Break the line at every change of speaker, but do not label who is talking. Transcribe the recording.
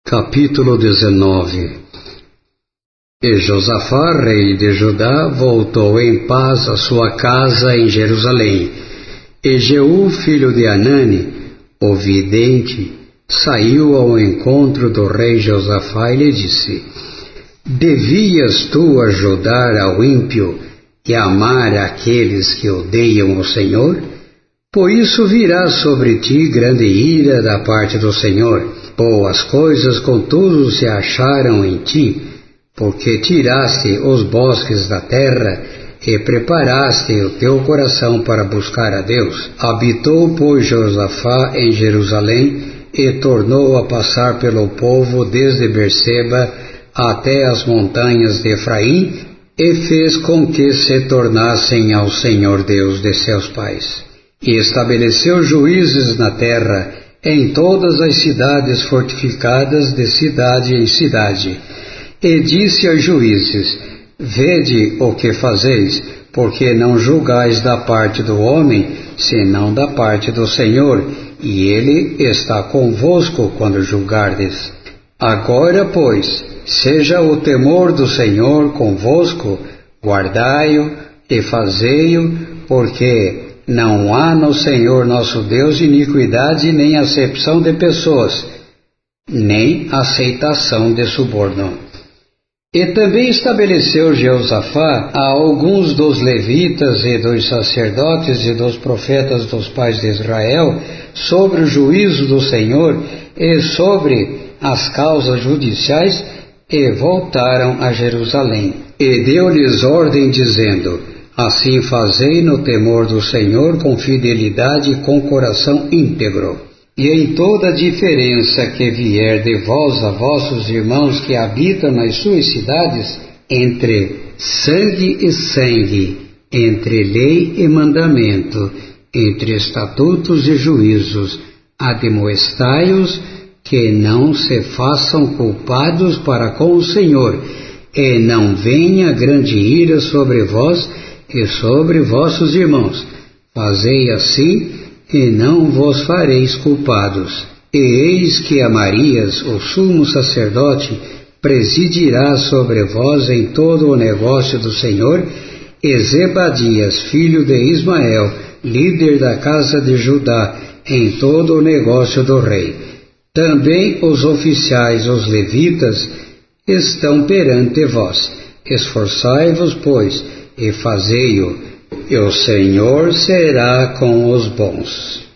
Capítulo 19. E Josafá, rei de Judá, voltou em paz à sua casa em Jerusalém. E Jeú, filho de Hanani, o vidente, saiu ao encontro do rei Josafá e lhe disse: Devias tu ajudar ao ímpio e amar aqueles que odeiam o Senhor? Por isso virá sobre ti grande ira da parte do Senhor. Boas coisas, contudo, se acharam em ti, porque tiraste os bosques da terra e preparaste o teu coração para buscar a Deus. Habitou, pois, Josafá em Jerusalém e tornou a passar pelo povo desde Berseba até as montanhas de Efraim e fez com que se tornassem ao Senhor Deus de seus pais. E estabeleceu juízes na terra em todas as cidades fortificadas de cidade em cidade. E disse aos juízes: Vede o que fazeis, porque não julgais da parte do homem, senão da parte do Senhor, e Ele está convosco quando julgardes. Agora, pois, seja o temor do Senhor convosco, guardai-o e fazei-o, porque não há no Senhor nosso Deus iniquidade, nem acepção de pessoas, nem aceitação de suborno. E também estabeleceu Josafá a alguns dos levitas e dos sacerdotes e dos profetas dos pais de Israel sobre o juízo do Senhor e sobre as causas judiciais, e voltaram a Jerusalém. E deu-lhes ordem, dizendo: Assim fazei no temor do Senhor, com fidelidade e com coração íntegro. E em toda diferença que vier de vós a vossos irmãos que habitam nas suas cidades, entre sangue e sangue, entre lei e mandamento, entre estatutos e juízos, admoestai-os que não se façam culpados para com o Senhor, e não venha grande ira sobre vós e sobre vossos irmãos. Fazei assim, e não vos fareis culpados. E eis que Amarias, o sumo sacerdote, presidirá sobre vós em todo o negócio do Senhor, e Zebadias, filho de Ismael, líder da casa de Judá, em todo o negócio do rei. Também os oficiais, os levitas, estão perante vós. Esforçai-vos, pois, e fazei-o, e o Senhor será com os bons.